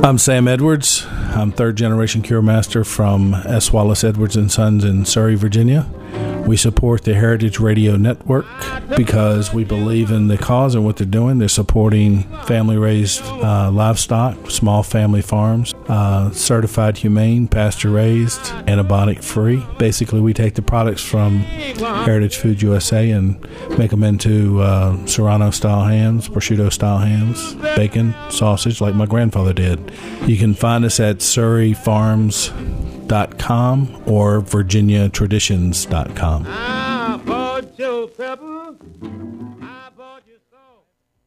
I'm Sam Edwards. I'm third generation cure master from S. Wallace Edwards and Sons in Surrey, Virginia. We support the Heritage Radio Network because we believe in the cause and what they're doing. They're supporting family-raised livestock, small family farms, certified humane, pasture-raised, antibiotic-free. Basically, we take the products from Heritage Food USA and make them into Serrano-style hams, prosciutto-style hams, bacon, sausage, like my grandfather did. You can find us at surreyfarms.com or virginiatraditions.com. I bought your pepper. I bought your salt.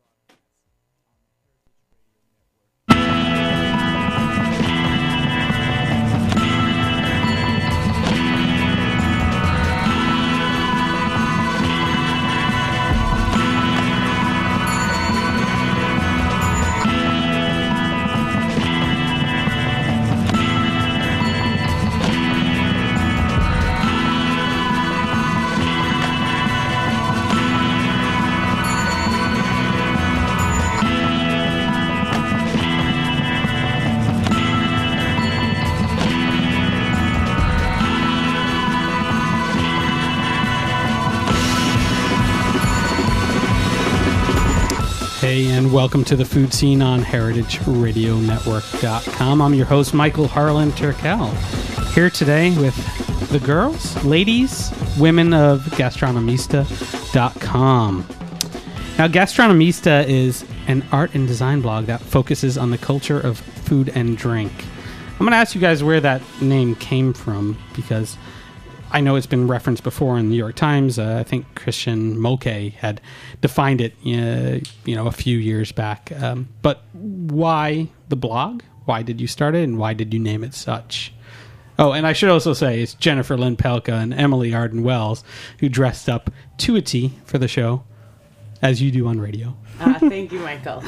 Hey, and welcome to the food scene on heritageradionetwork.com. I'm your host, Michael Harlan Turkel, here today with the girls, ladies, women of Gastronomista.com. Now, Gastronomista is an art and design blog that focuses on the culture of food and drink. I'm going to ask you guys where that name came from, because I know it's been referenced before in the New York Times. I think Christian Mulcahy had defined it, a few years back. But why the blog? Why did you start it, and why did you name it such? Oh, and I should also say it's Jennifer Lynn Pelka and Emily Arden Wells who dressed up to a T for the show, as you do on radio. Thank you, Michael.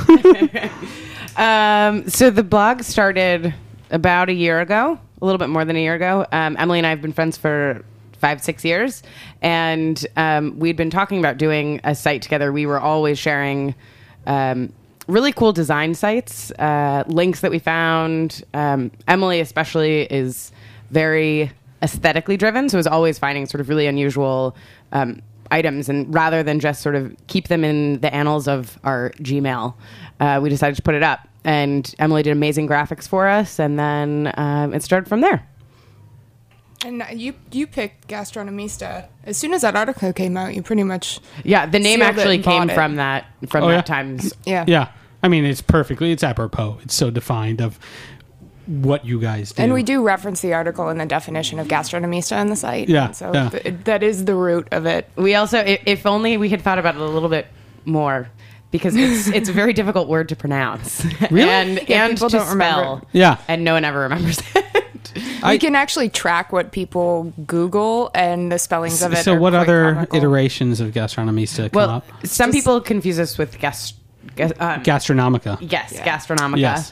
So the blog started about a year ago, a little bit more than a year ago. Emily and I have been friends for 5-6 years, and we'd been talking about doing a site together. We were always sharing really cool design sites, links that we found. Emily especially is very aesthetically driven, so is always finding sort of really unusual items, and rather than just sort of keep them in the annals of our Gmail, we decided to put it up. And Emily did amazing graphics for us, and then it started from there. And you picked Gastronomista. As soon as that article came out, you pretty much the name actually came from that yeah? Times. Yeah. I mean, it's apropos. It's so defined of what you guys do. And we do reference the article in the definition of Gastronomista on the site. Yeah. So that is the root of it. We also, if only we had thought about it a little bit more, because it's a very difficult word to pronounce. Really? and people to don't spell. remember. Yeah. And no one ever remembers it. We can actually track what people Google, and the spellings of it. So are what quite other comical. iterations of Gastronomista come up? Some people confuse us with Gastronomica. Yes, Yeah. Gastronomica. Yes.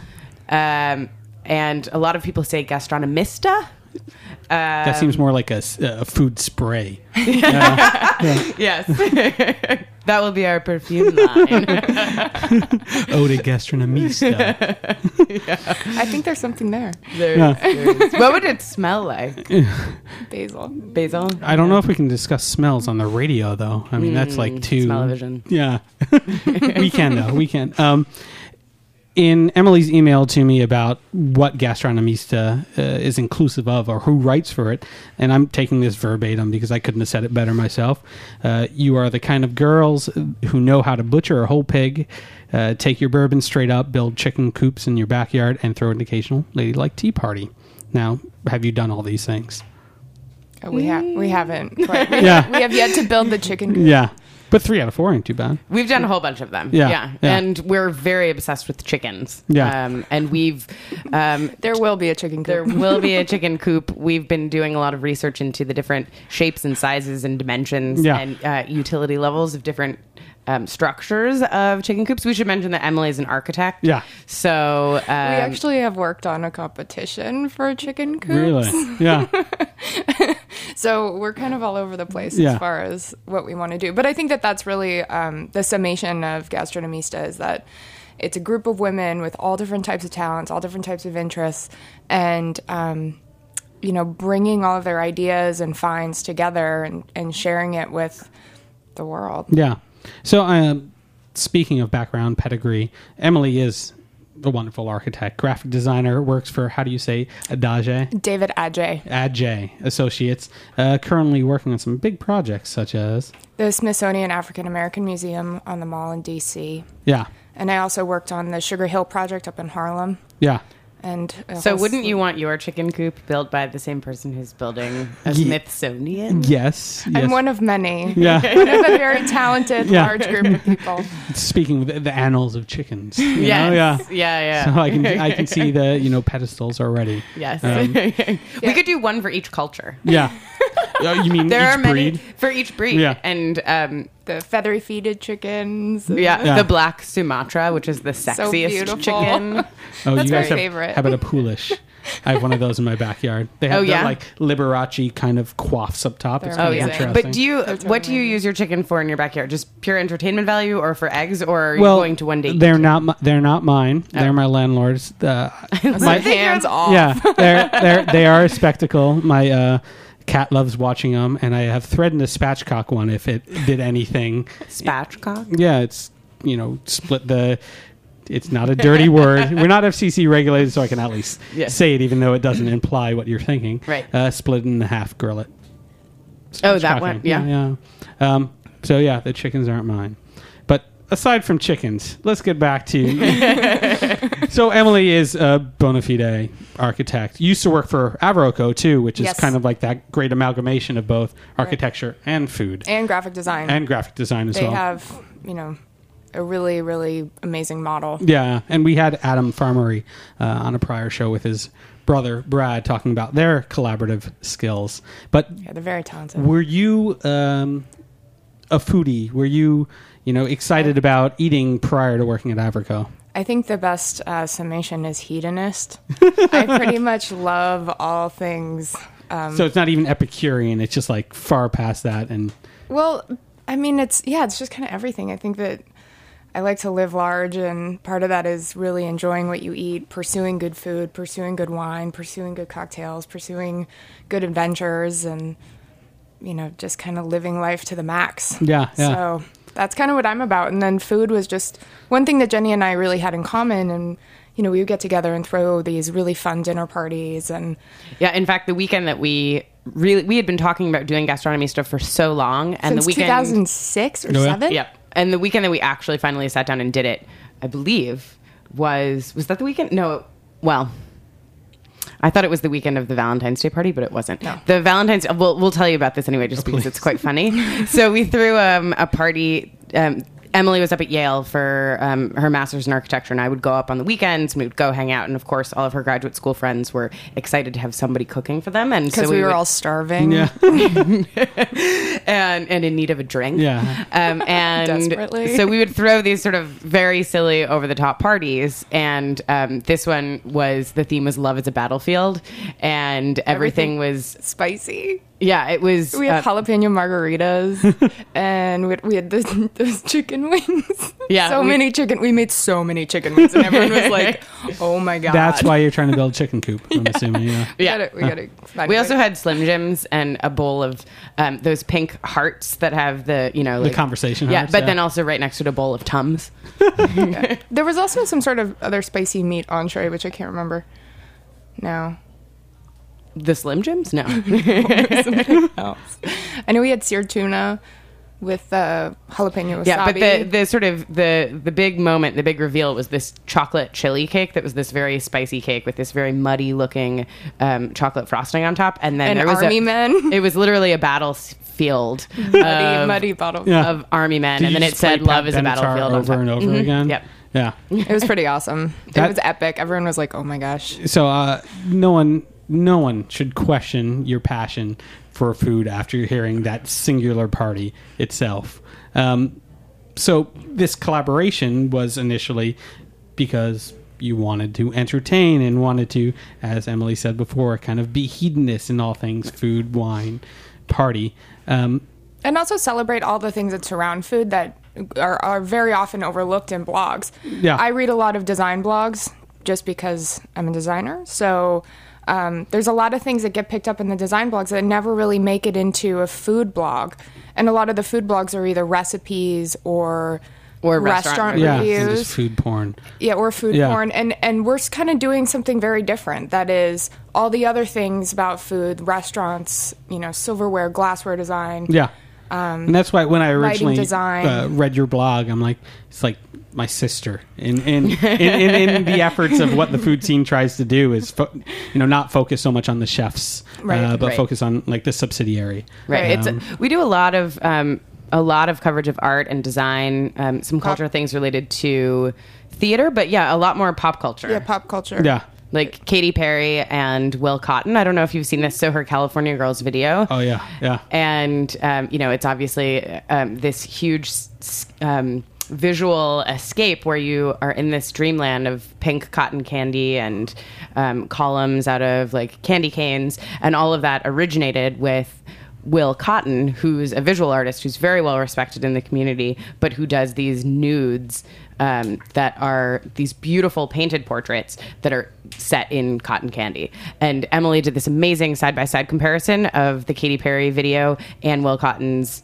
And a lot of people say Gastronomista. That seems more like a food spray. Yes. That will be our perfume line. Ode to Gastronomista. I think there's something there. There is. What would it smell like? Basil. Basil? I don't know if we can discuss smells on the radio, though. I mean, that's like too... Smell-o-vision. Yeah. We can, though. We can. In Emily's email to me about what Gastronomista is inclusive of, or who writes for it, and I'm taking this verbatim because I couldn't have said it better myself, you are the kind of girls who know how to butcher a whole pig, take your bourbon straight up, build chicken coops in your backyard, and throw an occasional ladylike tea party. Now, have you done all these things? We haven't. But we have yet to build the chicken coop. Yeah. But 3 out of 4 ain't too bad. We've done a whole bunch of them. Yeah. And we're very obsessed with chickens. Yeah. And we've... there will be a chicken coop. There will be a chicken coop. We've been doing a lot of research into the different shapes and sizes and dimensions and utility levels of different structures of chicken coops. We should mention that Emily is an architect. Yeah. So... we actually have worked on a competition for chicken coops. Really? Yeah. So we're kind of all over the place as far as what we want to do. But I think that that's really the summation of Gastronomista, is that it's a group of women with all different types of talents, all different types of interests, and bringing all of their ideas and finds together and sharing it with the world. Yeah. So, speaking of background pedigree, Emily is a wonderful architect, graphic designer, works for, how do you say, Adage? David Adjei Associates, currently working on some big projects such as... the Smithsonian African American Museum on the Mall in D.C. Yeah. And I also worked on the Sugar Hill project up in Harlem. Yeah. And So wouldn't you want your chicken coop built by the same person who's building a Smithsonian? Yes. I'm one of many. Yeah. One of a very talented, Yeah. large group of people. Speaking of the annals of chickens. you Yes. know? Yeah. So I can see the pedestals already. Yes. Um, We could do one for each culture. Yeah. You mean There each are many breed? for each breed. Yeah. And The feathery-feeted chickens. Yeah. the black Sumatra, which is the sexiest beautiful. chicken. Oh, That's you guys my have, favorite. how about a Polish? I have one of those in my backyard. They have Oh, yeah? like Liberace kind of coifs up top. It's They're kind of amazing. interesting. But what do you use your chicken for in your backyard? Just pure entertainment value, or for eggs, or are you well, going to one day? they're not. They're not mine. Oh. They're my landlord's. My hands off. Yeah, they are a spectacle. My cat loves watching them, and I have threatened to spatchcock one if it did anything. Spatchcock? Yeah, it's split the. It's not a dirty word. We're not FCC regulated, so I can at least Yes. say it, even though it doesn't imply what you're thinking. Right. Split it in half, grill it. Oh, that Spatchcocking. one. Yeah. Yeah. So yeah, the chickens aren't mine. But aside from chickens, let's get back to. So Emily is a bona fide architect. Used to work for Averroco too, which is Yes. kind of like that great amalgamation of both architecture and food And graphic design. and graphic design as they well. have, a really, really amazing model. Yeah, and we had Adam Farmery on a prior show with his brother Brad talking about their collaborative skills. But Yeah, they're very talented. were you a foodie? Were you excited about eating prior to working at Averco? I think the best summation is hedonist. I pretty much love all things. So it's not even Epicurean; it's just like far past that. And Well, I mean, it's just kind of everything. I think that I like to live large, and part of that is really enjoying what you eat, pursuing good food, pursuing good wine, pursuing good cocktails, pursuing good adventures, and just kind of living life to the max. Yeah. So that's kind of what I'm about. And then food was just one thing that Jenny and I really had in common. And, we would get together and throw these really fun dinner parties. And Yeah, in fact, the weekend that we had been talking about doing gastronomy stuff for so long, and since the weekend 2006 or Oh, yeah? 7? Yep. And the weekend that we actually finally sat down and did it, I believe, was that the weekend? No, well, I thought it was the weekend of the Valentine's Day party, but it wasn't. No. The Valentine's, we'll tell you about this anyway, just because it's quite funny. So we threw a party. Emily was up at Yale for her master's in architecture, and I would go up on the weekends, and we would go hang out. And of course, all of her graduate school friends were excited to have somebody cooking for them, and Because so we were would- all starving. yeah, and in need of a drink. yeah. And Desperately. so we would throw these sort of very silly, over the top parties. And this one was, the theme was love is a battlefield. And everything was, Spicy. yeah, it was. We had jalapeno margaritas, and we had those chicken wings. Yeah, We made so many chicken wings, and everyone was like, "Oh my god!" That's why you're trying to build a chicken coop. I'm assuming. Yeah. Yeah. We gotta find We a also way. had Slim Jims and a bowl of those pink hearts that have the, The conversation. Yeah, hearts, but then also right next to it a bowl of Tums. There was also some sort of other spicy meat entree, which I can't remember. No. The Slim Jims? No. else. I know we had seared tuna with jalapeno wasabi. Yeah, but the sort of the big moment, the big reveal was this chocolate chili cake that was this very spicy cake with this very muddy looking chocolate frosting on top, and then And there was army men. It was literally a battlefield muddy bottle. Yeah. of army men, Did and you then it just play said "Love Pat is a Benatar battlefield" on over top. and over again. Yep. Yeah. It was pretty awesome. That- It was epic. Everyone was like, "Oh my gosh!" So no one should question your passion for food after hearing that singular party itself. So this collaboration was initially because you wanted to entertain and wanted to, as Emily said before, kind of be hedonist in all things food, wine, party. And also celebrate all the things that surround food that are very often overlooked in blogs. Yeah. I read a lot of design blogs just because I'm a designer. So there's a lot of things that get picked up in the design blogs that never really make it into a food blog. And a lot of the food blogs are either recipes or restaurant Yeah, reviews. just food porn. Yeah, or food Yeah. porn. And we're kind of doing something very different. That is all the other things about food, restaurants, silverware, glassware design. Yeah. And that's why when I originally design. read your blog, I'm like, it's like my sister in the efforts of what the food scene tries to do is, not focus so much on the chefs, Right. but Right. focus on like the subsidiary. Right. We do a lot of coverage of art and design, some culture things related to theater, but yeah, a lot more pop culture. Yeah, pop culture. Yeah. Like Katy Perry and Will Cotton. I don't know if you've seen this So Her California Girls video. Oh yeah. Yeah. And, it's obviously this huge visual escape where you are in this dreamland of pink cotton candy and columns out of like candy canes. And all of that originated with Will Cotton, who's a visual artist who's very well respected in the community, but who does these nudes that are these beautiful painted portraits that are set in cotton candy. And Emily did this amazing side-by-side comparison of the Katy Perry video and Will Cotton's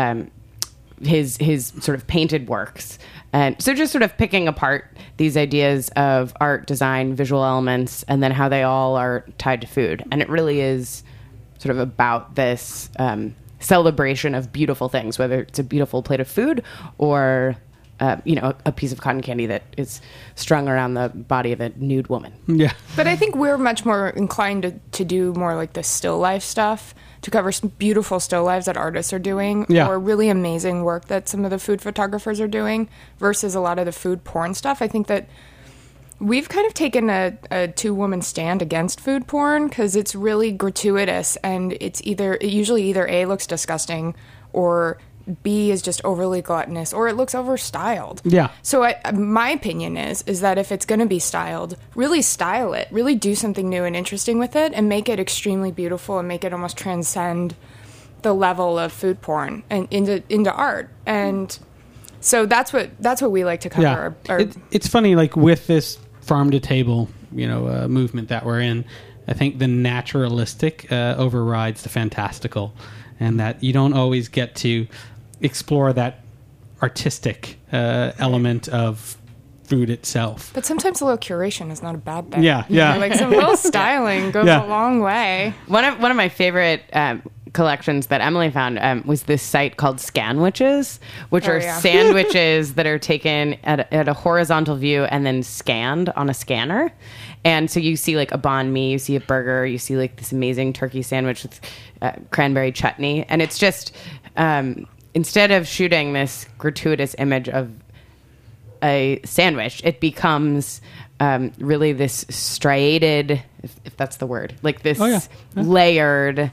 his sort of painted works. And so just sort of picking apart these ideas of art, design, visual elements, and then how they all are tied to food. And it really is sort of about this celebration of beautiful things, whether it's a beautiful plate of food or a piece of cotton candy that is strung around the body of a nude woman. Yeah. But I think we're much more inclined to do more like the still life stuff, to cover some beautiful still lives that artists are doing, Yeah. or really amazing work that some of the food photographers are doing, versus a lot of the food porn stuff. I think that we've kind of taken a two-woman stand against food porn because it's really gratuitous, and it usually either A, looks disgusting, or B, is just overly gluttonous, or it looks overstyled. Yeah. So my opinion is that if it's going to be styled, really style it. Really do something new and interesting with it, and make it extremely beautiful, and make it almost transcend the level of food porn and into art. And so that's what we like to cover. Yeah. It's funny, like with this farm to table, movement that we're in, I think the naturalistic overrides the fantastical, and that you don't always get to explore that artistic element of food itself. But sometimes a little curation is not a bad thing. Yeah, yeah. Like some little styling goes Yeah. a long way. One of my favorite collections that Emily found was this site called Scanwitches, which are yeah. sandwiches that are taken at a horizontal view and then scanned on a scanner. And so you see like a banh mi, you see a burger, you see like this amazing turkey sandwich with cranberry chutney. And it's just, instead of shooting this gratuitous image of a sandwich, it becomes really this striated, if that's the word, like this layered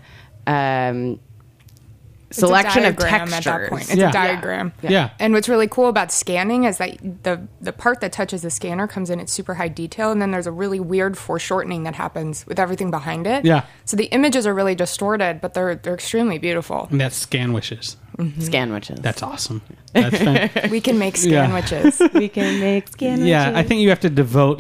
selection of textures. At that point. It's Yeah. a diagram. Yeah. And what's really cool about scanning is that the part that touches the scanner comes in at super high detail, and then there's a really weird foreshortening that happens with everything behind it. Yeah. So the images are really distorted, but they're extremely beautiful. And that's Scanwishes. Scanwiches. That's awesome. That's fantastic. We can make Yeah. scanwiches. we can make scanwiches. Yeah, I think you have to devote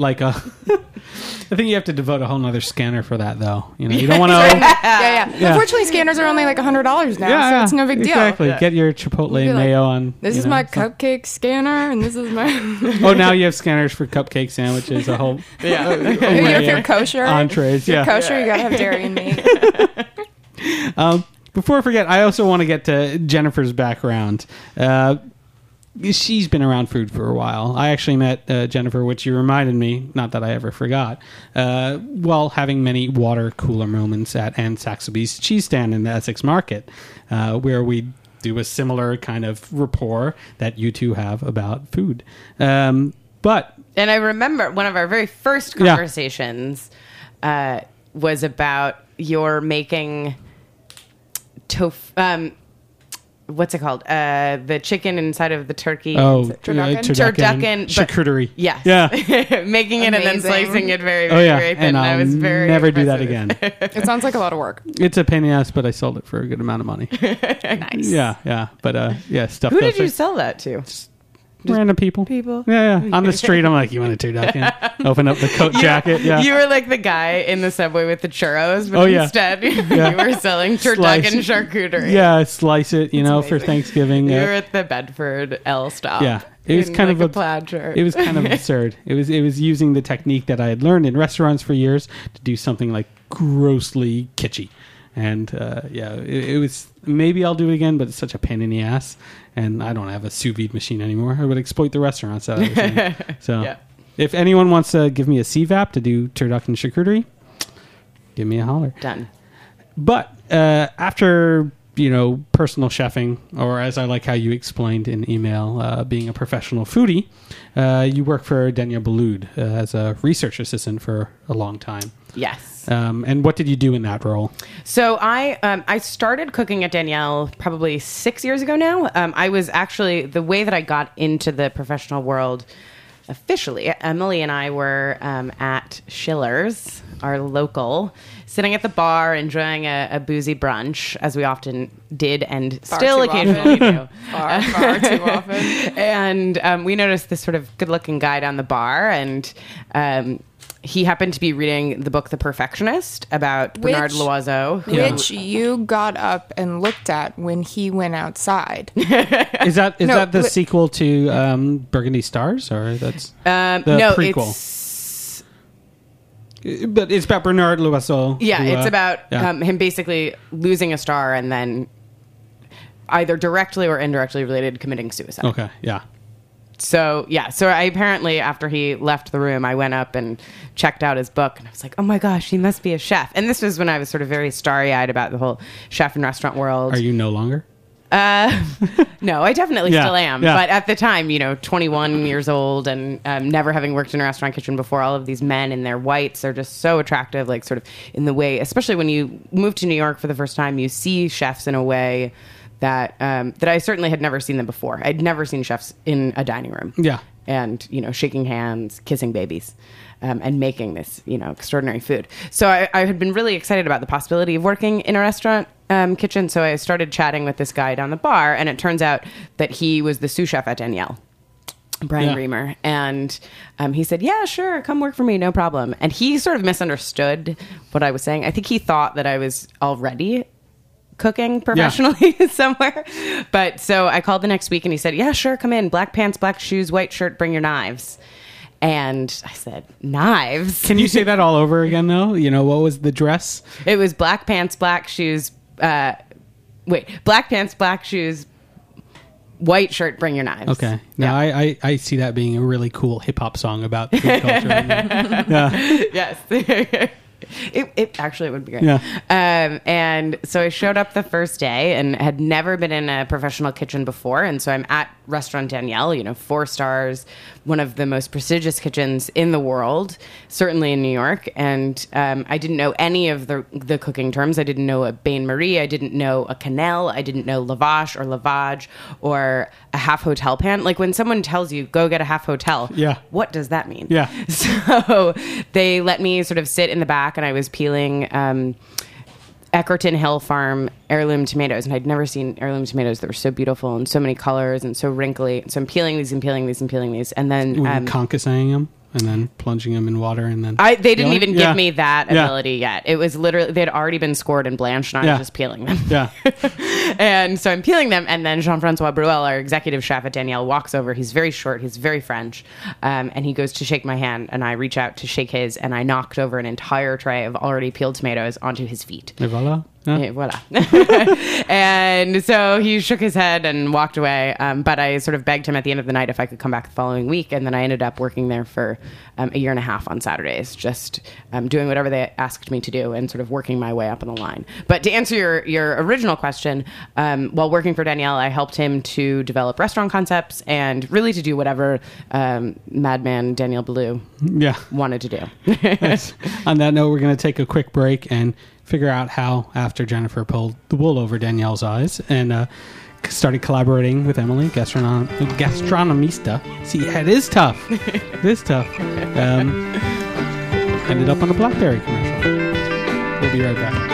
a whole nother scanner for that, though. You don't want to. yeah. Yeah. Unfortunately, scanners are only like $100 now, so it's no big deal. Exactly. Get your Chipotle Be like, mayo on. This is my cupcake scanner, and this is my. Oh, now you have scanners for cupcake sandwiches. A whole. If you're kosher, entrees. Yeah. kosher, you gotta have dairy and meat. Before I forget, I also want to get to Jennifer's background. She's been around food for a while. I actually met Jennifer, which you reminded me, not that I ever forgot, while having many water cooler moments at Anne Saxby's cheese stand in the Essex Market, where we do a similar kind of rapport that you two have about food. But And I remember one of our very first conversations was about your making tofu. what's it called? The chicken inside of the turkey. Oh, Turducken? Turducken, but- charcuterie. Yes. Yeah. Making it and then Amazing. slicing it very, Oh very, yeah, very thin. and I I'll was very never do that impressive. again. It sounds like a lot of work. It's a pain in the ass, but I sold it for a good amount of money. Nice. Yeah, but yeah, stuff. Who did you sell that to? Random people. People. Yeah. On the street, I'm like, you want a turducken? Open up the coat jacket. Yeah. You were like the guy in the subway with the churros, but Oh, yeah. instead you were selling turducken charcuterie. Yeah, slice it, for amazing. Thanksgiving. You were at the Bedford L stop. Yeah. It was in, kind like, of a plaid shirt. It was kind of absurd. It was using the technique that I had learned in restaurants for years to do something like grossly kitschy. And it was, maybe I'll do it again, but it's such a pain in the ass. And I don't have a sous vide machine anymore. I would exploit the restaurants that I was in. So Yeah. if anyone wants to give me a CVAP to do turducken charcuterie, give me a holler. Done. But after personal chefing, or as I like how you explained in email, being a professional foodie, you work for Daniel Boulud as a research assistant for a long time. Yes. And what did you do in that role? So I started cooking at Danielle probably 6 years ago now. I was actually, the way that I got into the professional world officially, Emily and I were at Schiller's, our local, sitting at the bar enjoying a boozy brunch, as we often did and Far still too occasionally do. Far too often. And we noticed this sort of good-looking guy down the bar, and he happened to be reading the book The Perfectionist about Bernard Loiseau. Which you got up and looked at when he went outside. Is that No, the li- sequel to Burgundy Stars, or that's the No, prequel? But it's about Bernard Loiseau. Yeah, who, it's about yeah. him basically losing a star and then either directly or indirectly related committing suicide. Okay, yeah. So I apparently, after he left the room, I went up and checked out his book, and I was like, oh my gosh, he must be a chef. And this was when I was sort of very starry-eyed about the whole chef and restaurant world. Are you no longer? No, I definitely Yeah, still am. yeah. But at the time, 21 years old and never having worked in a restaurant kitchen before, all of these men in their whites are just so attractive, like sort of in the way, especially when you move to New York for the first time, you see chefs in a way that I certainly had never seen them before. I'd never seen chefs in a dining room. Yeah. And, shaking hands, kissing babies, and making this, extraordinary food. So I had been really excited about the possibility of working in a restaurant kitchen. So I started chatting with this guy down the bar, and it turns out that he was the sous chef at Danielle, Brian Yeah. Reamer. And he said, yeah, sure, come work for me, no problem. And he sort of misunderstood what I was saying. I think he thought that I was already cooking professionally somewhere. But so I called the next week and he said, yeah, sure, come in. Black pants, black shoes, white shirt, bring your knives. And I said, knives? Can you say that all over again, though? What was the dress? It was black pants, black shoes. Black pants, black shoes, white shirt, bring your knives. Okay. Now, I see that being a really cool hip-hop song about food culture. Yeah. Yes. It actually would be great. Yeah. And so I showed up the first day and had never been in a professional kitchen before. And so I'm at Restaurant Danielle, 4 stars, one of the most prestigious kitchens in the world, certainly in New York. And I didn't know any of the cooking terms. I didn't know a bain-marie. I didn't know a cannelle. I didn't know lavash or lavage or a half hotel pan. Like when someone tells you, go get a half hotel, Yeah. what does that mean? Yeah. So they let me sort of sit in the back, and I was peeling Eckerton Hill Farm heirloom tomatoes, and I'd never seen heirloom tomatoes that were so beautiful and so many colors and so wrinkly. So I'm peeling these and peeling these and peeling these, and then Were you concassing them and then plunging them in water and then... they didn't peeling? even Yeah. give me that Yeah. ability yet. It was literally, they'd already been scored and blanched, and I Yeah. was just peeling them. Yeah. And so I'm peeling them, and then Jean-Francois Bruel, our executive chef at Danielle, walks over. He's very short. He's very French. And he goes to shake my hand, and I reach out to shake his, and I knocked over an entire tray of already peeled tomatoes onto his feet. Et voilà. Yeah. Yeah, voila. And so he shook his head and walked away. But I sort of begged him at the end of the night if I could come back the following week. And then I ended up working there for a year and a half on Saturdays, just doing whatever they asked me to do and sort of working my way up on the line. But to answer your original question, while working for Danielle, I helped him to develop restaurant concepts and really to do whatever madman Daniel Boulud Yeah. wanted to do. Yes. On that note, we're going to take a quick break and figure out how, after Jennifer pulled the wool over Danielle's eyes, and started collaborating with Emily, Gastronomista. See, it is tough. It is tough. Ended up on a BlackBerry commercial. We'll be right back.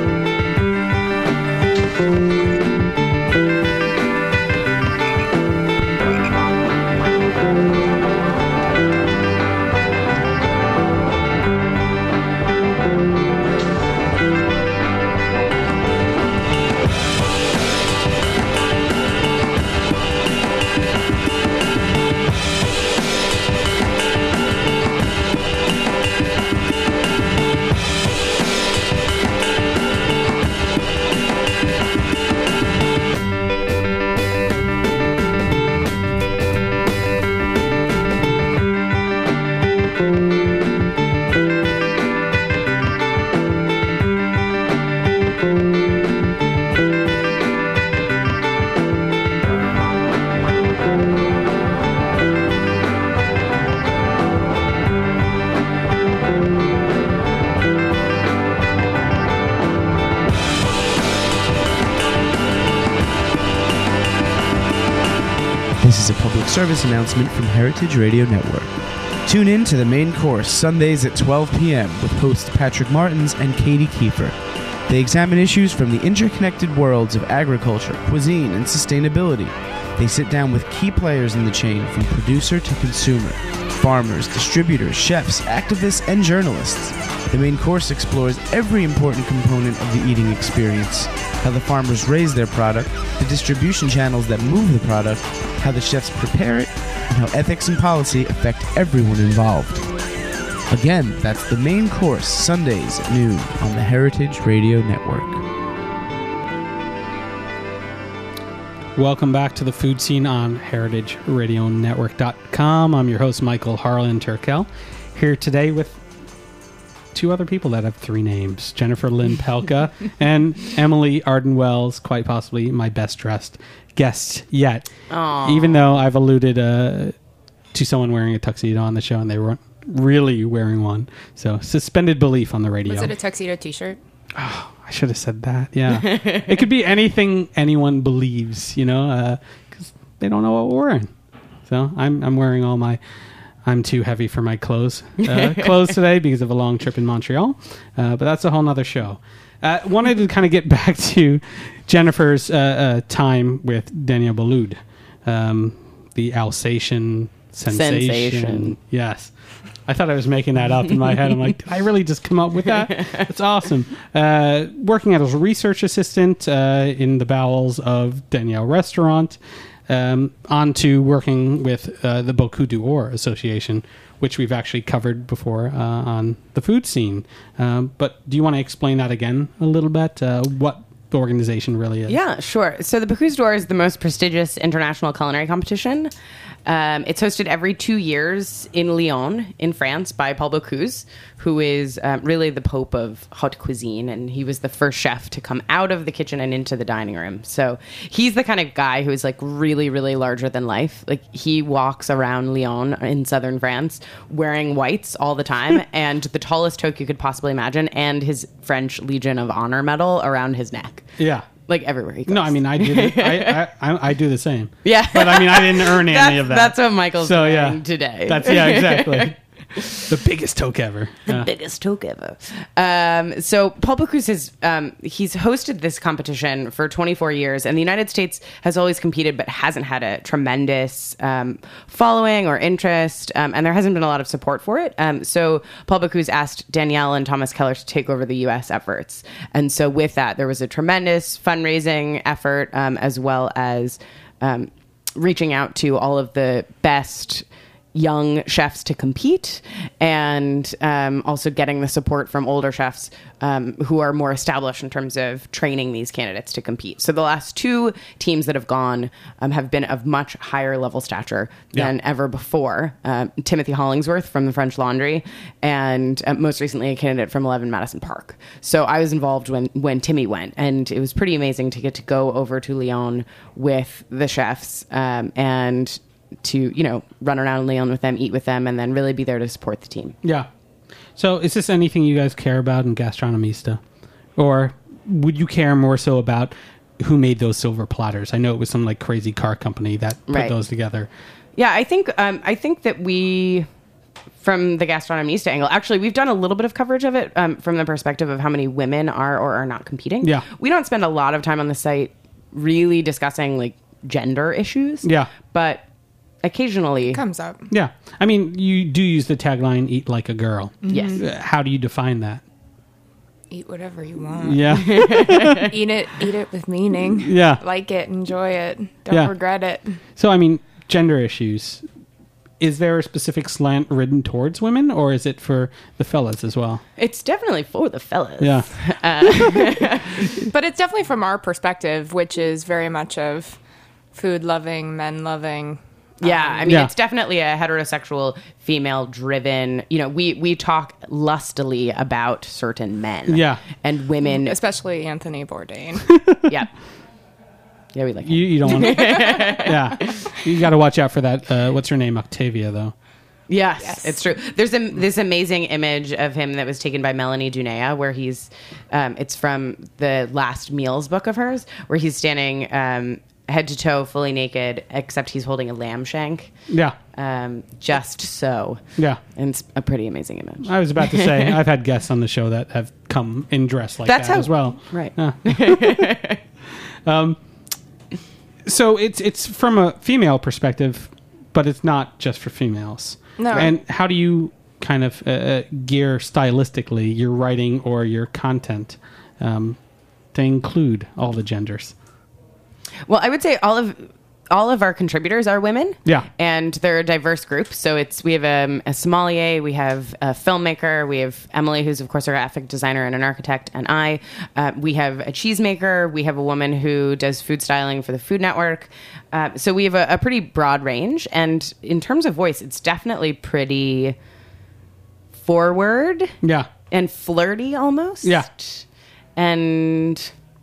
This is a public service announcement from Heritage Radio Network. Tune in to The Main Course Sundays at 12 p.m. with hosts Patrick Martins and Katie Kiefer. They examine issues from the interconnected worlds of agriculture, cuisine, and sustainability. They sit down with key players in the chain from producer to consumer, farmers, distributors, chefs, activists, and journalists. The Main Course explores every important component of the eating experience: how the farmers raise their product, the distribution channels that move the product, how the chefs prepare it, and how ethics and policy affect everyone involved. Again, that's The Main Course, Sundays at noon on the Heritage Radio Network. Welcome back to the Food Scene on heritageradionetwork.com. I'm your host, Michael Harlan Turkel, here today with two other people that have three names, Jennifer Lynn Pelka and Emily Arden Wells, quite possibly my best dressed guest yet. Aww. Even though I've alluded to someone wearing a tuxedo on the show and they weren't really wearing one. So suspended belief on the radio. Was it a tuxedo t-shirt? Oh, I should have said that. Yeah. It could be anything anyone believes, because they don't know what we're wearing. So I'm wearing all my... I'm too heavy for my clothes today because of a long trip in Montreal. But that's a whole nother show. Wanted to kind of get back to Jennifer's time with Daniel Boulud, the Alsatian sensation. Yes. I thought I was making that up in my head. I'm like, did I really just come up with that? It's awesome. Working as a research assistant in the bowels of Daniel Restaurant. On to working with the Bocuse d'Or Association, which we've actually covered before on the Food Scene. But do you want to explain that again a little bit? What the organization really is? Yeah, sure. So the Bocuse d'Or is the most prestigious international culinary competition. It's hosted every 2 years in Lyon, in France, by Paul Bocuse, who is really the pope of haute cuisine, and he was the first chef to come out of the kitchen and into the dining room. So he's the kind of guy who is like really, really larger than life. Like he walks around Lyon in southern France wearing whites all the time and the tallest toque you could possibly imagine, and his French Legion of Honor medal around his neck. Yeah. Like everywhere he goes. No, I mean, I do I do the same. Yeah. But I mean, I didn't earn any of that. That's what Michael's doing today. Exactly. The biggest toque ever. The biggest toque ever. So Paul Bocuse has he's hosted this competition for 24 years, and the United States has always competed, but hasn't had a tremendous following or interest, and there hasn't been a lot of support for it. So Paul Bocuse asked Danielle and Thomas Keller to take over the U.S. efforts, and so with that, there was a tremendous fundraising effort, as well as reaching out to all of the best young chefs to compete, and also getting the support from older chefs who are more established in terms of training these candidates to compete. So the last two teams that have gone have been of much higher level stature than ever before. Timothy Hollingsworth from the French Laundry, and most recently a candidate from 11 Madison Park. So I was involved when Timmy went, and it was pretty amazing to get to go over to Lyon with the chefs and to, run around Lyon with them, eat with them, and then really be there to support the team. Yeah. So is this anything you guys care about in Gastronomista? Or would you care more so about who made those silver platters. I know it was some like crazy car company that put Right. those together. Yeah, I think that we, from the Gastronomista angle, actually, we've done a little bit of coverage of it from the perspective of how many women are or are not competing. Yeah. We don't spend a lot of time on the site really discussing like gender issues. Yeah. But occasionally, Comes up. Yeah. I mean, you do use the tagline, eat like a girl. yes. How do you define that? Eat whatever you want. Yeah. Eat it with meaning. Yeah. Like it, enjoy it. Don't Yeah. regret it. So, I mean, gender issues. Is there a specific slant ridden towards women, or is it for the fellas as well? It's definitely for the fellas. Yeah. But it's definitely from our perspective, which is very much of food loving, men loving. Yeah, I mean, Yeah. it's definitely a heterosexual, female-driven. You know, we talk lustily about certain men. Yeah. and women. Especially Anthony Bourdain. Yeah, yeah, we like him. You don't want to. Yeah. You got to watch out for that. What's her name? Octavia, though. Yes, it's true. There's this amazing image of him that was taken by Melanie Dunea, where he's. It's from the Last Meals book of hers, where he's standing head to toe, fully naked, except he's holding a lamb shank. Yeah. Just so. Yeah. And it's a pretty amazing image. I was about to say, I've had guests on the show that have come in dress like That's that how- as well. Right. Yeah. So it's from a female perspective, but it's not just for females. No. And how do you kind of gear stylistically your writing or your content to include all the genders? Well, I would say all of our contributors are women. Yeah. And they're a diverse group. So we have a sommelier, we have a filmmaker, we have Emily, who's of course a graphic designer and an architect, and we have a cheesemaker, we have a woman who does food styling for the Food Network. So we have a pretty broad range. And in terms of voice, it's definitely pretty forward Yeah. and flirty almost. Yeah. And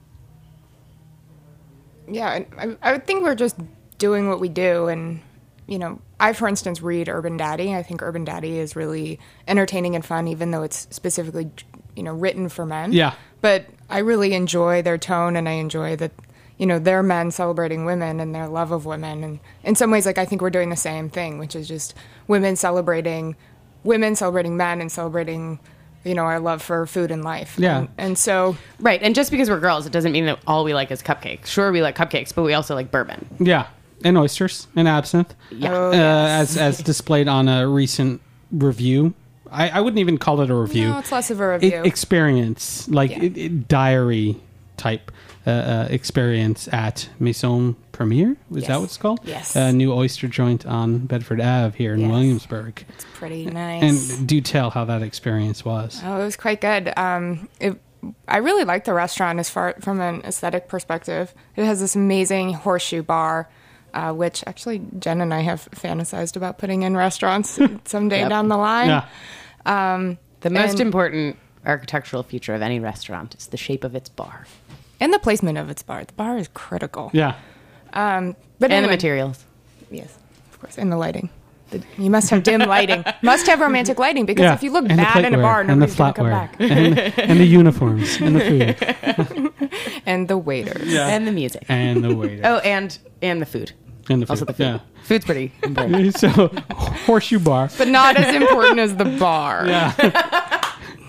Yeah, I would think we're just doing what we do. And, you know, I, for instance, read Urban Daddy. I think Urban Daddy is really entertaining and fun, even though it's specifically, you know, written for men. Yeah. But I really enjoy their tone, and I enjoy that, you know, they're men celebrating women and their love of women. And in some ways, like, I think we're doing the same thing, which is just women celebrating men and celebrating, you know, our love for food and life. Yeah. And so... right, and just because we're girls, it doesn't mean that all we like is cupcakes. Sure, we like cupcakes, but we also like bourbon. Yeah. And oysters and absinthe. Yeah. Oh, yes. As displayed on a recent review. I wouldn't even call it a review. No, it's less of a review. Experience, like Yeah. diary type experience at Maison Premier. Is Yes. that what it's called? Yes. A new oyster joint on Bedford Ave here in Yes. Williamsburg. It's pretty nice. And do tell how that experience was. Oh, it was quite good. I really like the restaurant as far from an aesthetic perspective. It has this amazing horseshoe bar, which actually Jen and I have fantasized about putting in restaurants someday Yep. down the line. Yeah. The most And- important architectural feature of any restaurant is the shape of its bar. And the placement of its bar. The bar is critical. Yeah. But And the anyway, materials. Yes, of course. And the lighting. You must have dim lighting. Must have romantic lighting, because Yeah. if you look And the bad in a plateware, bar, and the nobody's going to come flatware, back. and the uniforms and the food And the waiters. And the music. and the waiter Oh, and the food. and the food. Also the food. Yeah. Food's pretty important. So horseshoe bar. But not as important as the bar. Yeah.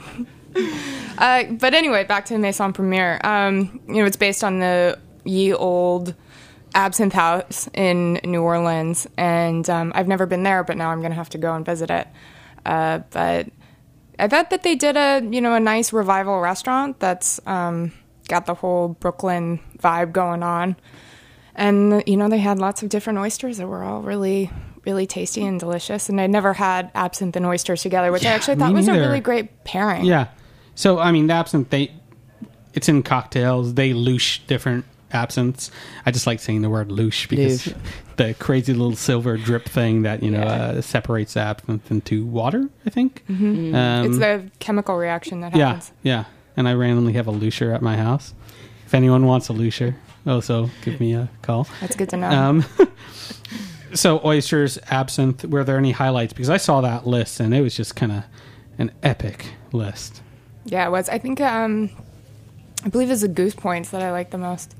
But anyway, back to Maison Premier. You know, it's based on the ye old Absinthe House in New Orleans, and I've never been there, but now I'm going to have to go and visit it. But I thought that they did a nice revival restaurant that's got the whole Brooklyn vibe going on, and they had lots of different oysters that were all really, really tasty and delicious. And I'd never had absinthe and oysters together, which I actually thought me was a neither. really great pairing. Yeah. So I mean, the absinthe, it's in cocktails. They louche different absinthes. I just like saying the word louche because Louche. the crazy little silver drip thing that separates the absinthe into water. I think. Mm-hmm. It's the chemical reaction that Yeah, happens. yeah. And I randomly have a loucher at my house. If anyone wants a loucher, also give me a call. That's good to know. So oysters, absinthe. Were there any highlights? Because I saw that list and it was just kind of an epic list. Yeah, it was. I think I believe it's the Goose Points that I like the most.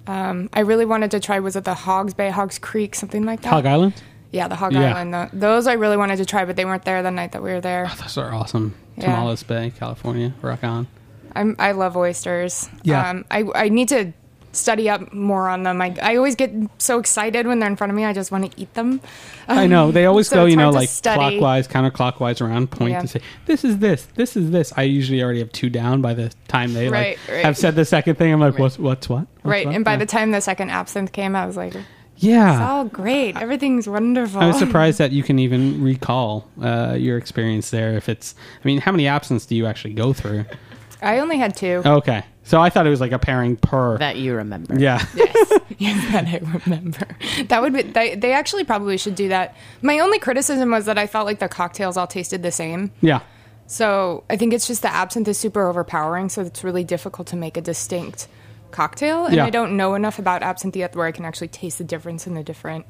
I really wanted to try, was it the Hogs Bay, Hogs Creek, something like that? Hog Island? Yeah, the Hog Yeah. Island. Those I really wanted to try, but they weren't there the night that we were there. Those are awesome. Yeah. Tamales Bay, California. Rock on. I love oysters. Yeah. I need to study up more on them. I always get so excited when they're in front of me. I just want to eat them. I know. They always So go, it's hard to like study. clockwise, counterclockwise around, point Yeah. to say, this is this, this is this. I usually already have 2 down by the time they Right, right. have said the second thing. I'm like, what's what? What's Right, what? and by Yeah. the time the second absinthe came, I was like, it's Yeah. all great. Everything's wonderful. I was surprised that you can even recall your experience there. If it's, I mean, how many absinthes do you actually go through? I only had 2. Okay. So I thought it was like a pairing per. That you remember. Yeah. Yes, that I remember. That would be. They actually probably should do that. My only criticism was that I felt like the cocktails all tasted the same. Yeah. So I think it's just the absinthe is super overpowering, so it's really difficult to make a distinct cocktail. And Yeah. I don't know enough about absinthe yet where I can actually taste the difference in the different,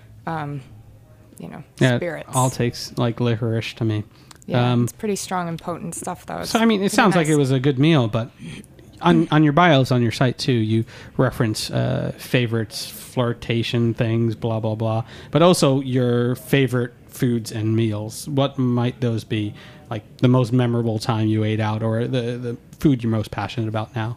Yeah. spirits. It all takes like licorice to me. Yeah, it's pretty strong and potent stuff, though. So I mean, it sounds like it was a good meal, but on your bios on your site too, you reference favorites, flirtation things, blah blah blah, but also your favorite foods and meals. What might those be? Like the most memorable time you ate out, or the food you're most passionate about now?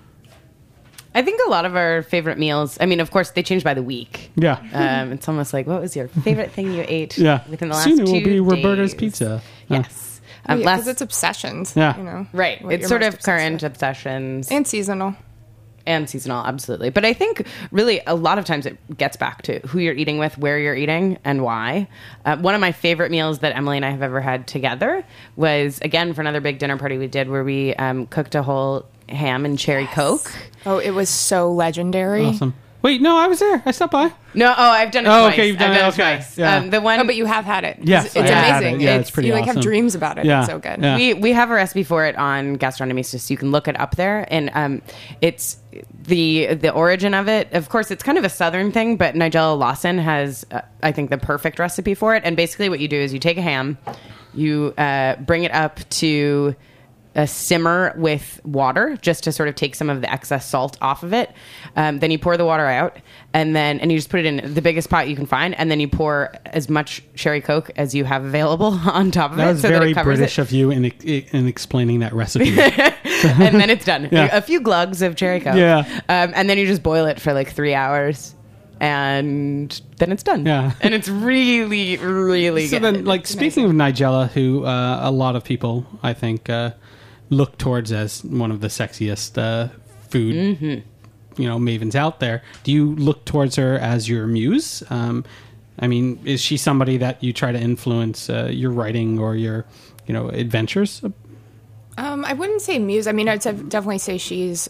I think a lot of our favorite meals, I mean, of course, they change by the week. Yeah. It's almost like, what was your favorite thing you ate Yeah. within the last Soon 2 it will be days? Roberta's Pizza. Yeah. Yes. because last, it's obsessions. Yeah. You know, right. what It's you're sort most of obsessed current with. obsessions. And seasonal. And seasonal, absolutely. But I think really a lot of times it gets back to who you're eating with, where you're eating, and why. One of my favorite meals that Emily and I have ever had together was, again, for another big dinner party we did where we cooked a whole ham and cherry Coke. Oh, it was so legendary. Awesome. Wait, no, I was there. I stopped by. No, I've done it Oh, twice. okay, you've done I've it, done okay. twice. Yeah. The one, Oh, but you have had it. Yes, it's I have had amazing. it. Yeah, it's pretty you like awesome. have dreams about it. Yeah. It's so good. Yeah. we have a recipe for it on Gastronomista, so you can look it up there. And it's the origin of it. Of course, it's kind of a southern thing, but Nigella Lawson has, I think, the perfect recipe for it. And basically, what you do is you take a ham, you bring it up to a simmer with water just to sort of take some of the excess salt off of it. Then you pour the water out, and you just put it in the biggest pot you can find, and then you pour as much cherry Coke as you have available on top of That it. was so very that it covers British it. of you in explaining that recipe. And then it's done. Yeah. A few glugs of cherry Coke. Yeah. And then you just boil it for like 3 hours. And then it's done. Yeah. And it's really, really So good. then, like, speaking of Nigella, who a lot of people, I think, look towards as one of the sexiest food, mavens out there, do you look towards her as your muse? I mean, is she somebody that you try to influence your writing or your, adventures? I wouldn't say muse. I mean, I'd definitely say she's,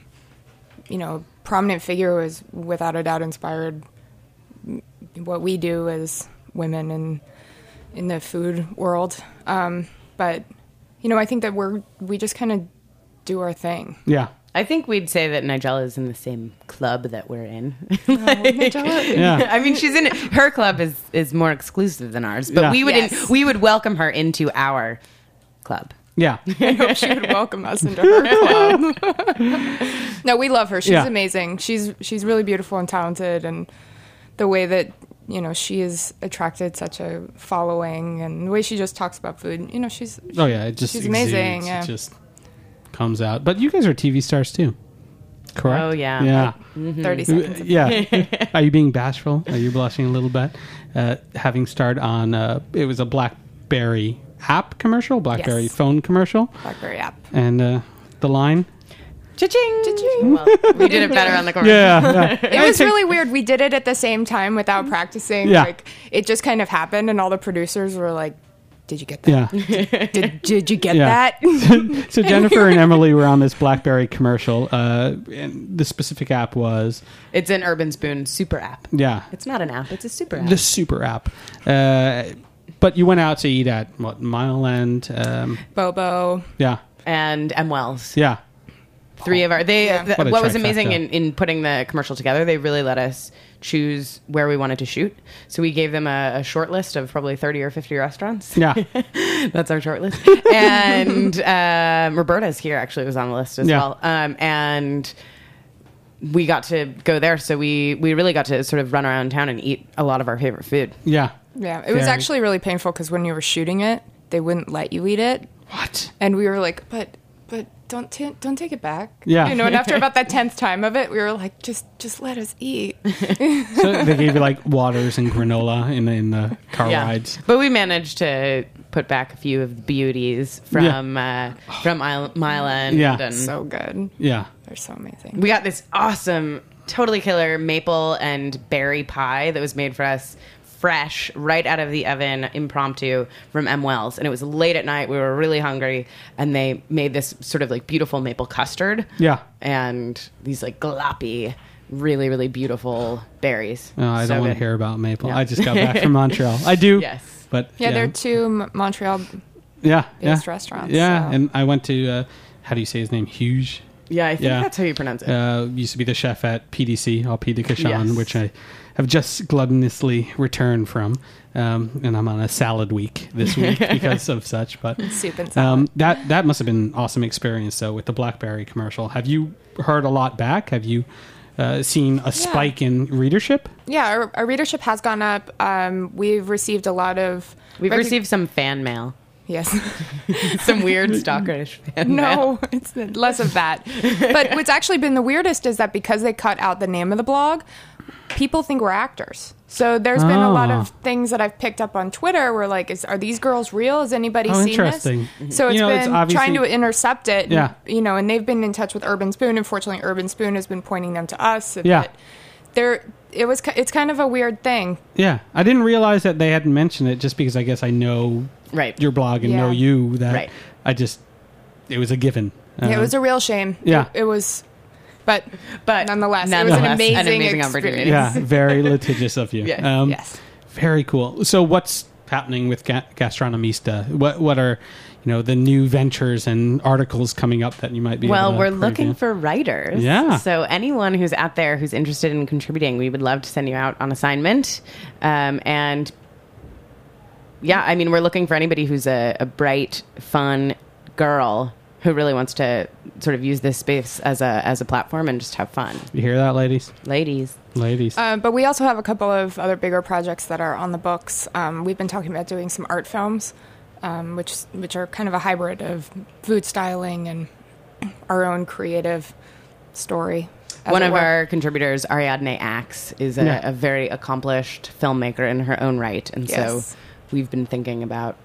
prominent figure who has without a doubt inspired what we do as women in the food world. But, I think that we just kind of do our thing. Yeah. I think we'd say that Nigella is in the same club that we're in. Yeah. I mean, she's in her club is more exclusive than ours, but Yeah. we would welcome her into our club. Yeah. I hope she would welcome us into her club. No, we love her. She's Yeah. amazing. She's really beautiful and talented, and the way that she has attracted such a following, and the way she just talks about food. She's Oh, yeah. It just she's amazing. exudes. Yeah. It just comes out. But you guys are TV stars, too. Correct? Oh, yeah. Yeah. 30 seconds. Yeah. Are you being bashful? Are you blushing a little bit? Having starred on, it was a BlackBerry app commercial, BlackBerry Yes. phone commercial, BlackBerry app. and the line. Cha-ching! Cha-ching. Well, we did it better on the commercial. Yeah. It was really weird. We did it at the same time without practicing. Yeah. Like it just kind of happened, and all the producers were like, "Did you get that? Yeah. Did you get Yeah. that?" So Jennifer and Emily were on this BlackBerry commercial. And the specific app was, It's an Urban Spoon super app. yeah, It's not an app. It's a super app. the super app. But you went out to eat at, Mile End? Bobo. Yeah. And M. Wells. Yeah. Three of our What a what was amazing trifecta. in putting the commercial together, they really let us choose where we wanted to shoot. So we gave them a short list of probably 30 or 50 restaurants. Yeah. That's our short list. And Roberta's here actually was on the list as Yeah. well. And we got to go there, so we really got to sort of run around town and eat a lot of our favorite food. Yeah. Yeah, it was Very. actually really painful because when you were shooting it, they wouldn't let you eat it, What? and we were like, but don't take it back. Yeah. you know. And after about that 10th time of it, we were like, just let us eat. So they gave you like waters and granola in the car rides. But we managed to put back a few of the beauties from Mile End. Yeah. And So good. Yeah. They're so amazing. we got this awesome, totally killer maple and berry pie that was made for us fresh, right out of the oven, impromptu, from M. Wells. And it was late at night. We were really hungry. And they made this sort of like beautiful maple custard. Yeah. And these like gloppy, really, really beautiful berries. Oh, I So don't want to good. hear about maple. Yeah. I just got back from Montreal. I do. Yes. But Yeah, there are two Montreal. yeah, restaurants, Yeah, so. and I went to how do you say his name? Huge. Yeah, I think Yeah. that's how you pronounce it. Used to be the chef at PDC, Al P de Cachan, Yes. which I have just gluttonously returned from, and I'm on a salad week this week because of such. But Soup and salad. that must have been an awesome experience though with the BlackBerry commercial. Have you heard a lot back? Have you seen a spike in readership? Yeah, our readership has gone up. We've received a lot of. We've received some fan mail. Yes. Some weird stalkerish fan mail. No, it's less of that. But what's actually been the weirdest is that because they cut out the name of the blog, people think we're actors. So there's been a lot of things that I've picked up on Twitter where like, are these girls real? Has anybody seen interesting. this? So it's It's been obviously- trying to intercept it. Yeah. And they've been in touch with Urban Spoon. Unfortunately, Urban Spoon has been pointing them to us. Yeah. But it's kind of a weird thing. Yeah, I didn't realize that they hadn't mentioned it just because I guess I know Right. your blog and Yeah. know you that Right. it was a given. It was a real shame. Yeah. It was, but nonetheless, it was nonetheless, an amazing opportunity. experience. yeah, very litigious of you. Yeah. Yes. Very cool. So what's happening with Gastronomista? What are the new ventures and articles coming up that you might be Well, able to we're preview? looking for writers. Yeah. So anyone who's out there who's interested in contributing, we would love to send you out on assignment. And yeah, I mean, we're looking for anybody who's a bright, fun girl who really wants to sort of use this space as a platform and just have fun. You hear that, ladies? Ladies. But we also have a couple of other bigger projects that are on the books. We've been talking about doing some art films, which are kind of a hybrid of food styling and our own creative story. as One it of were. our contributors, Ariadne Axe, is a very accomplished filmmaker in her own right. And Yes. so we've been thinking about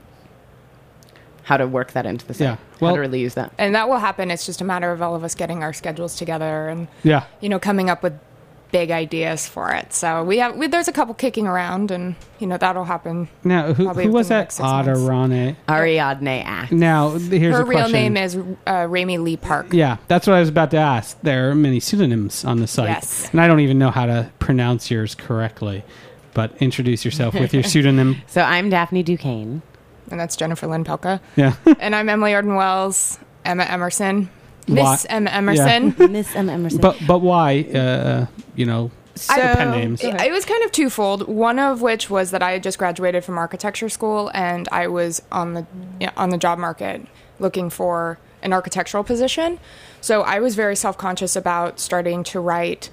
how to work that into the site, Yeah. how Well- to really use that. And that will happen. It's just a matter of all of us getting our schedules together and Yeah. coming up with big ideas for it. So there's a couple kicking around, and that'll happen. Now, who Probably was within the that? next 6 months. Adarane. Ariadne Axe. Now, here's Her a real question. name is Rami Lee Park. Yeah, that's what I was about to ask. There are many pseudonyms on the site. Yes. And I don't even know how to pronounce yours correctly. But introduce yourself with your pseudonym. So I'm Daphne Duquesne. And that's Jennifer Lynn Pelka. Yeah. And I'm Emily Arden Wells, Emma Emerson, Why- Miss Emma Emerson. Miss M. Emerson. But why, the pen names? It was kind of twofold. One of which was that I had just graduated from architecture school, and I was on the job market looking for an architectural position. So I was very self-conscious about starting to write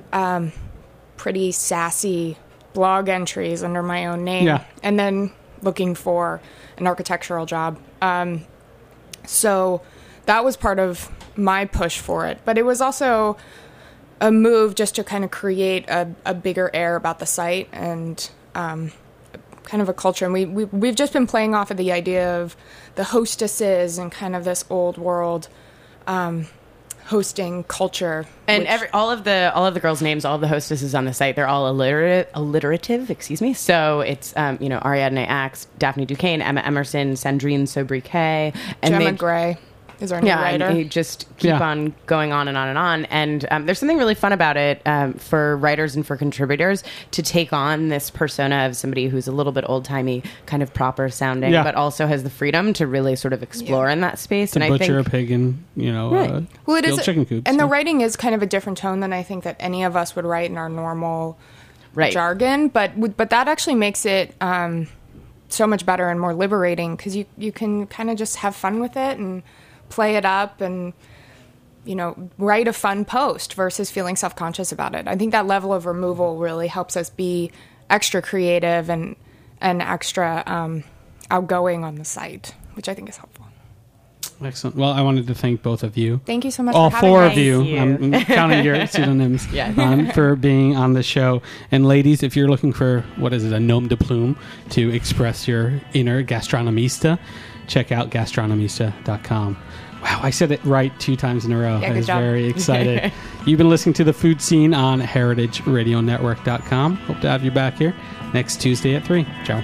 pretty sassy blog entries under my own name, Yeah. and then looking for an architectural job. So that was part of my push for it. But it was also a move just to kind of create a bigger air about the site and kind of a culture. And we've just been playing off of the idea of the hostesses and kind of this old world hosting culture. And which- all of the girls' names, all of the hostesses on the site, they're all alliterative. Excuse me. So it's Ariadne Axe, Daphne Duquesne, Emma Emerson, Sandrine Sobriquet, and Gemma they Gray is our new yeah, writer. and they just keep on going on and on and on. And there's something really fun about it for writers and for contributors to take on this persona of somebody who's a little bit old-timey, kind of proper sounding, Yeah. but also has the freedom to really sort of explore in that space. To and butcher I a think pig and, Right. Well, it is, chicken coops. and the yeah. writing is kind of a different tone than I think that any of us would write in our normal Right. jargon. But that actually makes it so much better and more liberating because you can kind of just have fun with it and play it up and write a fun post versus feeling self-conscious about it. I think that level of removal really helps us be extra creative and extra outgoing on the site, which I think is helpful. Excellent. Well, I wanted to thank both of you. Thank you so much All for having four me. of you. Thank you. I'm counting your pseudonyms Yeah. for being on the show. And ladies, if you're looking for, a nom de plume to express your inner gastronomista, check out gastronomista.com. Wow, I said it right 2 times in a row. Yeah, I good was job. very excited. You've been listening to The Food Scene on heritageradionetwork.com. Hope to have you back here next Tuesday at 3. Ciao.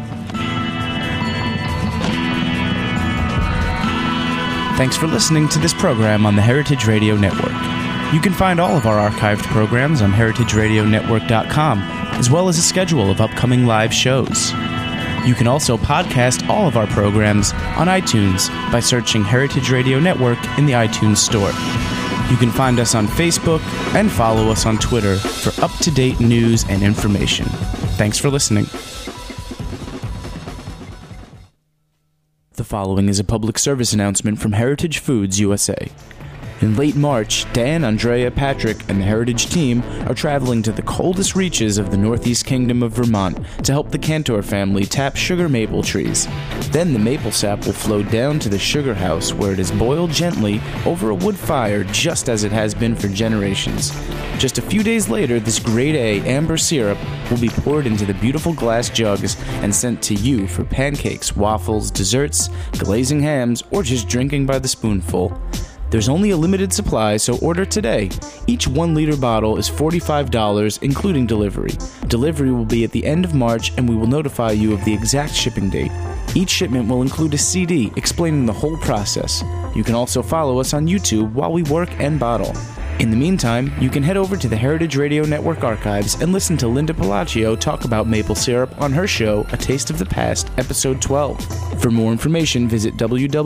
Thanks for listening to this program on the Heritage Radio Network. You can find all of our archived programs on heritageradionetwork.com, as well as a schedule of upcoming live shows. You can also podcast all of our programs on iTunes by searching Heritage Radio Network in the iTunes Store. You can find us on Facebook and follow us on Twitter for up-to-date news and information. Thanks for listening. The following is a public service announcement from Heritage Foods USA. In late March, Dan, Andrea, Patrick, and the Heritage team are traveling to the coldest reaches of the Northeast Kingdom of Vermont to help the Cantor family tap sugar maple trees. Then the maple sap will flow down to the sugar house where it is boiled gently over a wood fire just as it has been for generations. Just a few days later, this grade A amber syrup will be poured into the beautiful glass jugs and sent to you for pancakes, waffles, desserts, glazing hams, or just drinking by the spoonful. There's only a limited supply, so order today. Each 1-liter bottle is $45, including delivery. Delivery will be at the end of March, and we will notify you of the exact shipping date. Each shipment will include a CD explaining the whole process. You can also follow us on YouTube while we work and bottle. In the meantime, you can head over to the Heritage Radio Network archives and listen to Linda Palacio talk about maple syrup on her show, A Taste of the Past, Episode 12. For more information, visit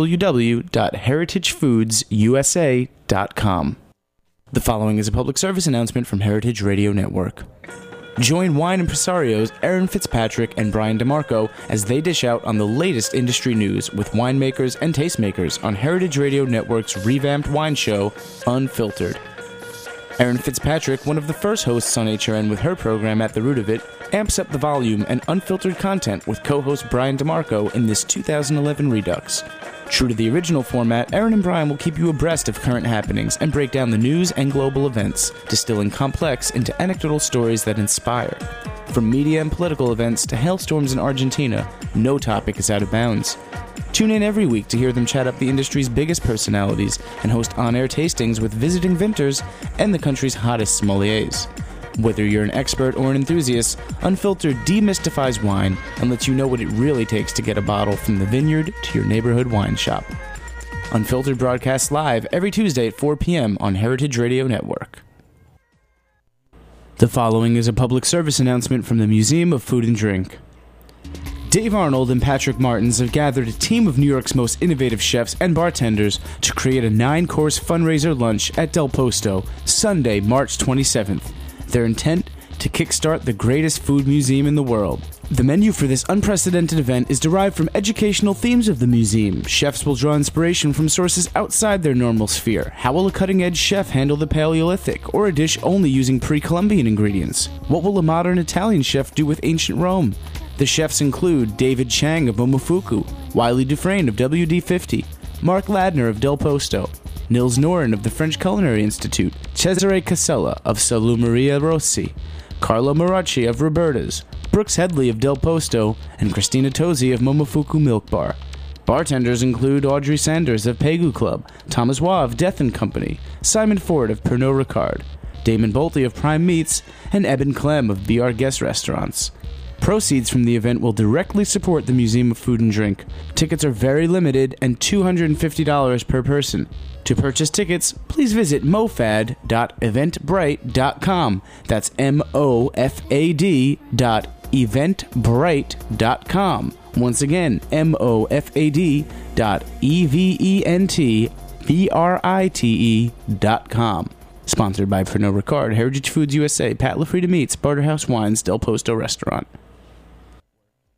www.heritagefoodsusa.com. The following is a public service announcement from Heritage Radio Network. Join wine impresarios Aaron Fitzpatrick and Brian DeMarco as they dish out on the latest industry news with winemakers and tastemakers on Heritage Radio Network's revamped wine show, Unfiltered. Aaron Fitzpatrick, one of the first hosts on HRN with her program At the Root of It, amps up the volume and unfiltered content with co-host Brian DeMarco in this 2011 Redux. True to the original format, Aaron and Brian will keep you abreast of current happenings and break down the news and global events, distilling complex into anecdotal stories that inspire. From media and political events to hailstorms in Argentina, no topic is out of bounds. Tune in every week to hear them chat up the industry's biggest personalities and host on-air tastings with visiting vintners and the country's hottest sommeliers. Whether you're an expert or an enthusiast, Unfiltered demystifies wine and lets you know what it really takes to get a bottle from the vineyard to your neighborhood wine shop. Unfiltered broadcasts live every Tuesday at 4 p.m. on Heritage Radio Network. The following is a public service announcement from the Museum of Food and Drink. Dave Arnold and Patrick Martins have gathered a team of New York's most innovative chefs and bartenders to create a 9-course fundraiser lunch at Del Posto, Sunday, March 27th. Their intent? To kickstart the greatest food museum in the world. The menu for this unprecedented event is derived from educational themes of the museum. Chefs will draw inspiration from sources outside their normal sphere. How will a cutting-edge chef handle the Paleolithic, or a dish only using pre-Columbian ingredients? What will a modern Italian chef do with ancient Rome? The chefs include David Chang of Momofuku, Wiley Dufresne of WD-50, Mark Ladner of Del Posto, Nils Noren of the French Culinary Institute, Cesare Casella of Salumeria Rossi, Carlo Maracci of Roberta's, Brooks Headley of Del Posto, and Christina Tosi of Momofuku Milk Bar. Bartenders include Audrey Sanders of Pegu Club, Thomas Waugh of Death & Company, Simon Ford of Pernod Ricard, Damon Bolte of Prime Meats, and Eben Clem of Be Our Guest Restaurants. Proceeds from the event will directly support the Museum of Food and Drink. Tickets are very limited and $250 per person. To purchase tickets, please visit mofad.eventbrite.com. That's mofad.eventbrite.com. Once again, mofad.eventbrite.com. Sponsored by Pernod Ricard, Heritage Foods USA, Pat LaFrida Meats, Barterhouse Wines, Del Posto Restaurant.